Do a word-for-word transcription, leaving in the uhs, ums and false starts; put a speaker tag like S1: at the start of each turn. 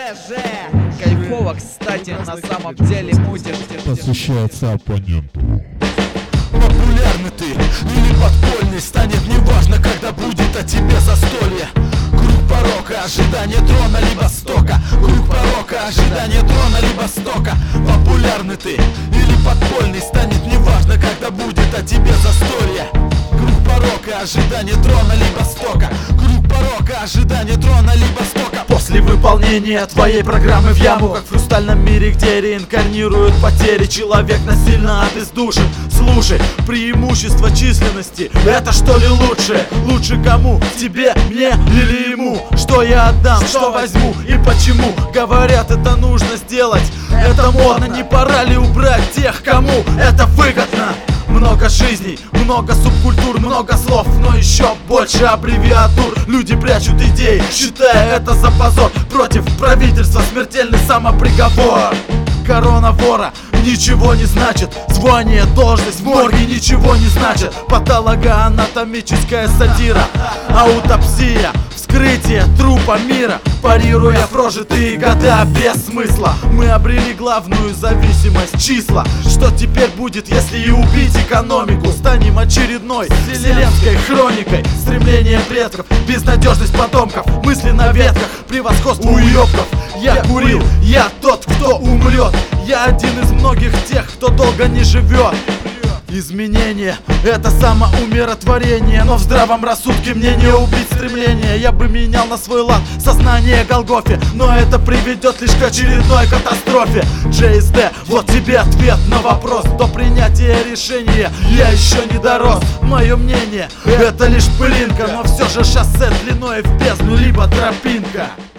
S1: ЖЖ. Кайфово, кстати, на самом деле мутит.
S2: Посвящается оппоненту.
S3: Популярный ты или подпольный, станет неважно, когда будет о тебе застолье. Круг порока, ожидание трона либо стока. Круг порока, ожидание трона либо стока. Популярный ты или подпольный, станет неважно, когда будет о тебе застолье. Круг порока, ожидание трона либо стока. Круг порока, ожидание трона либо стока. После выполнения твоей программы в яму, как в хрустальном мире, где реинкарнируют потери, человек насильно обездушен. Слушай, преимущество численности — это что ли лучше? Лучше кому? Тебе, мне или ему? Что я отдам, что возьму и почему? Говорят, это нужно сделать, это модно. Не пора ли убрать тех, кому это выгодно? Много жизней, много субкультур, много слов, но еще больше аббревиатур. Люди прячут идеи, считая это за позор. Против правительства смертельный самоприговор. Корона вора ничего не значит. Звание, должность в морге ничего не значит. Патологоанатомическая сатира, аутопсия, вскрытие трупа мира, парируя прожитые года без смысла. Мы обрели главную зависимость — числа. Что теперь будет, если и убить экономику? Станем очередной вселенской хроникой. Стремление предков, безнадежность потомков, мысли на ветках, превосходство уёбков. Я курил, я тот, кто умрет. Я один из многих тех, кто долго не живет. Изменение — это самоумиротворение, но в здравом рассудке мне не убить стремление. Я бы менял на свой лад сознание Голгофе, но это приведет лишь к очередной катастрофе. джей эс дэ, вот тебе ответ на вопрос. До принятия решения я еще не дорос. Мое мнение — это лишь пылинка, но все же шоссе длиной в бездну, либо тропинка.